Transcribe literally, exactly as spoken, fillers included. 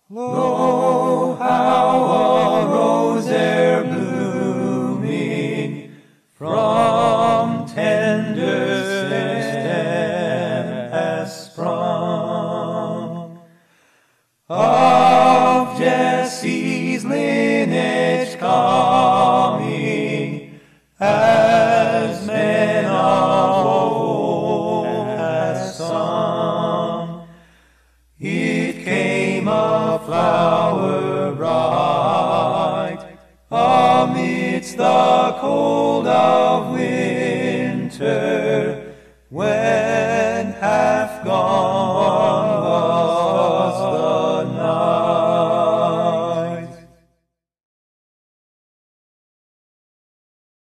Lo, how a rose there blooming from tender stem has sprung, of Jesse's lineage coming, as men of old have sung. It came a flower bright amidst the cold of winter, when